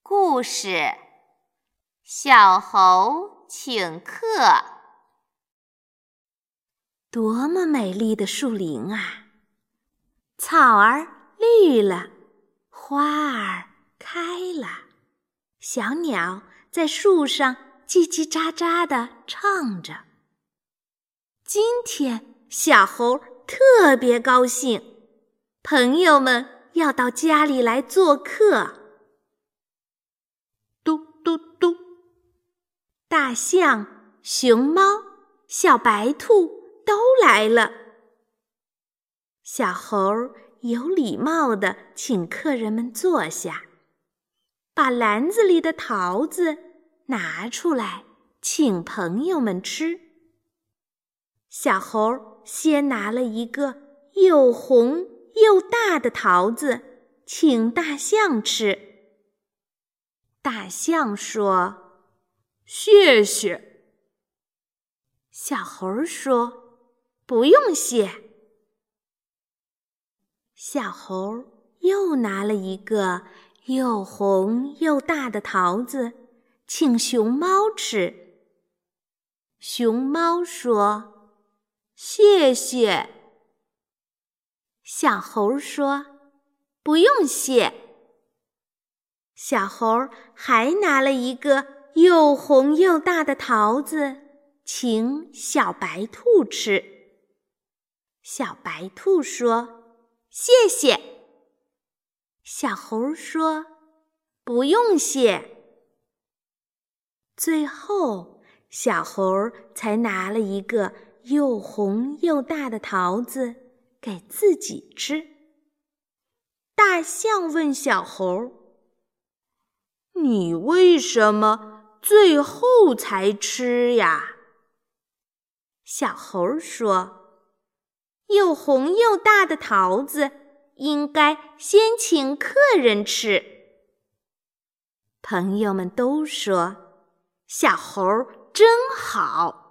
故事：小猴请客。 多么美丽的树林啊！草儿绿了，花儿开了，小鸟在树上叽叽喳喳地唱着。今天小猴特别高兴，朋友们要到家里来做客。嘟嘟嘟，大象、熊猫、小白兔都来了。小猴有礼貌地请客人们坐下，把篮子里的桃子拿出来请朋友们吃。小猴先拿了一个又红又大的桃子请大象吃。大象说：“谢谢。”小猴说：“不用谢。”小猴又拿了一个又红又大的桃子请熊猫吃。熊猫说：“谢谢。”小猴说：“不用谢。”小猴还拿了一个又红又大的桃子请小白兔吃。小白兔说：“谢谢。”小猴说：“不用谢。”最后，小猴才拿了一个又红又大的桃子给自己吃。大象问小猴：“你为什么最后才吃呀？”小猴说：“又红又大的桃子应该先请客人吃。”朋友们都说：“小猴真好。”